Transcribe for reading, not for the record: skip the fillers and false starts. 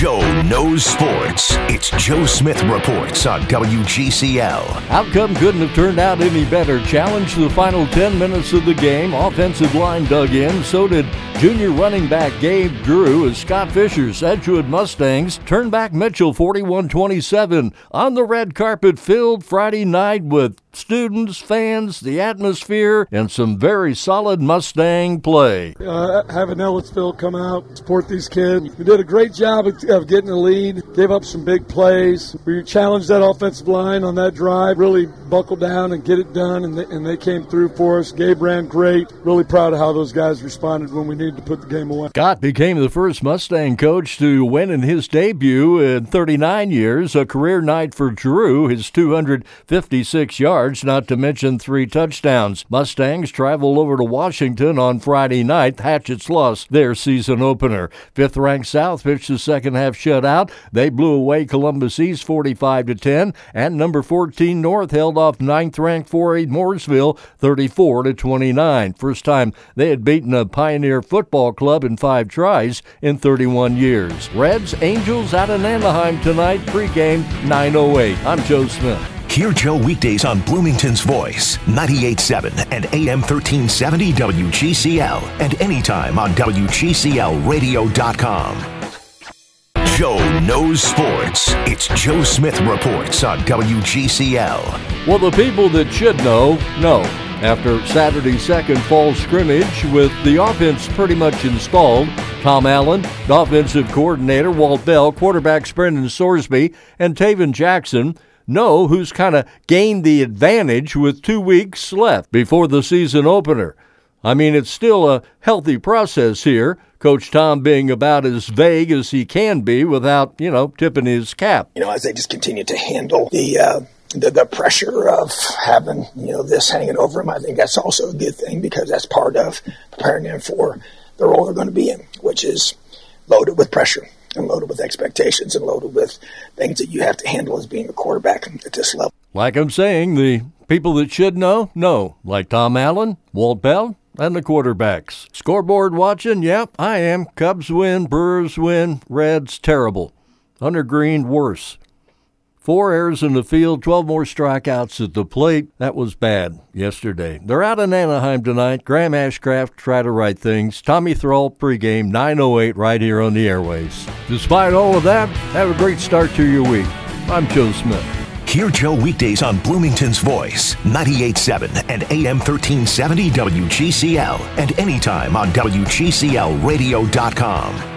Joe knows sports. It's Joe Smith Reports on WGCL. Outcome couldn't have turned out any better. Challenged the final 10 minutes of the game. Offensive line dug in. So did junior running back Gabe Drew as Scott Fisher's Edgewood Mustangs turned back Mitchell 41-27 on the red carpet filled Friday night with students, fans, the atmosphere, and some very solid Mustang play. Having Ellisville come out, support these kids. We did a great job of getting the lead, gave up some big plays. We challenged that offensive line on that drive, really buckle down and get it done, and they came through for us. Gabe ran great. Really proud of how those guys responded when we needed to put the game away. Scott became the first Mustang coach to win in his debut in 39 years, a career night for Drew, his 256 yards. Not to mention 3 touchdowns. Mustangs travel over to Washington on Friday night. Hatchets lost their season opener. 5th-ranked South pitched the second-half shutout. They blew away Columbus East 45-10, and number 14 North held off 9th-ranked 4A Mooresville 34-29. First time they had beaten a Pioneer football club in 5 tries in 31 years. Reds Angels out in Anaheim tonight. Pregame 9:08. I'm Joe Smith. Hear Joe weekdays on Bloomington's Voice, 98.7 and AM 1370 WGCL, and anytime on WGCLradio.com. Joe knows sports. It's Joe Smith Reports on WGCL. Well, the people that should know. After Saturday's second fall scrimmage with the offense pretty much installed, Tom Allen, the offensive coordinator, Walt Bell, quarterbacks Brendan Sorsby, and Taven Jackson know who's kind of gained the advantage with 2 weeks left before the season opener. I mean, it's still a healthy process here, Coach Tom being about as vague as he can be without, tipping his cap. As they just continue to handle the pressure of having, this hanging over them, I think that's also a good thing because that's part of preparing them for the role they're going to be in, which is loaded with pressure and loaded with expectations and loaded with things that you have to handle as being a quarterback at this level. Like I'm saying, the people that should know, like Tom Allen, Walt Bell, and the quarterbacks. Scoreboard watching? Yep, I am. Cubs win, Brewers win, Reds terrible. Hunter Green worse. 4 errors in the field, 12 more strikeouts at the plate. That was bad yesterday. They're out in Anaheim tonight. Graham Ashcraft try to right things. Tommy Thrall pregame 9:08 right here on the airways. Despite all of that, have a great start to your week. I'm Joe Smith. Hear Joe weekdays on Bloomington's Voice, 98.7 and AM 1370 WGCL, and anytime on WGCLradio.com.